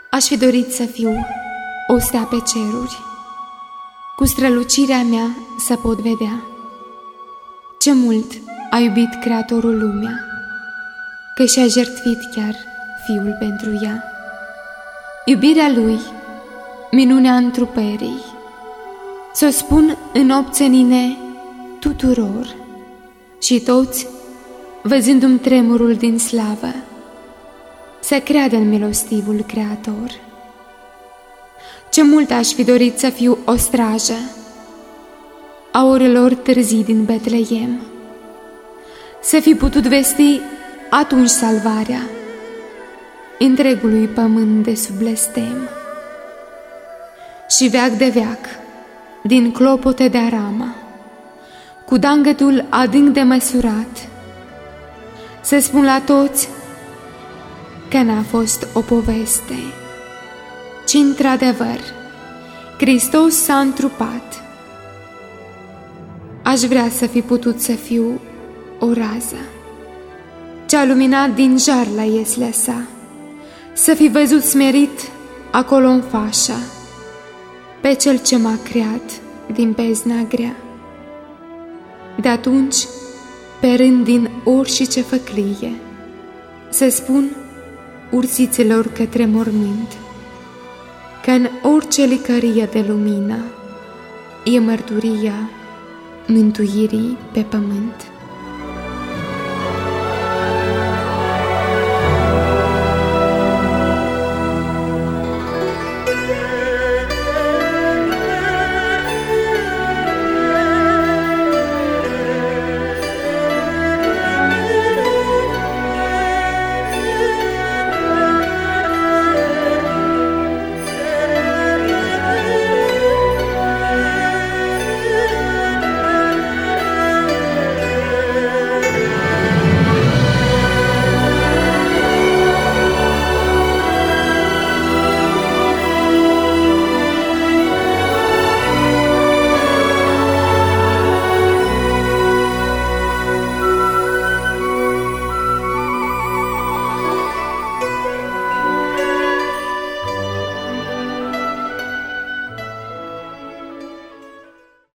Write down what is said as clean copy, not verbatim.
Aș fi dorit să fiu o stea pe ceruri, cu strălucirea mea să pot vedea ce mult a iubit Creatorul lumea, că și-a jertfit chiar Fiul pentru ea. Iubirea Lui, minunea întruperii, s-o spun în obțenine tuturor, și toți, văzându-mi tremurul din slavă, să creadă în milostivul Creator. Ce mult aș fi dorit să fiu o strajă a orelor târzii din Betleem, să fi putut vesti atunci salvarea întregului pământ de sub blestem. Și veac de veac, din clopote de arama, cu dangătul adânc de măsurat, să spun la toți că n-a fost o poveste, ci într-adevăr Hristos s-a întrupat. Aș vrea să fi putut să fiu o rază ce-a luminat din jar la ieslea sa, să fi văzut smerit acolo în fașa pe Cel ce m-a creat din bezna grea. De atunci, pe rând din orice făclie, să spun ursiților către mormânt că în orice licărie de lumină e mărturia mântuirii pe pământ.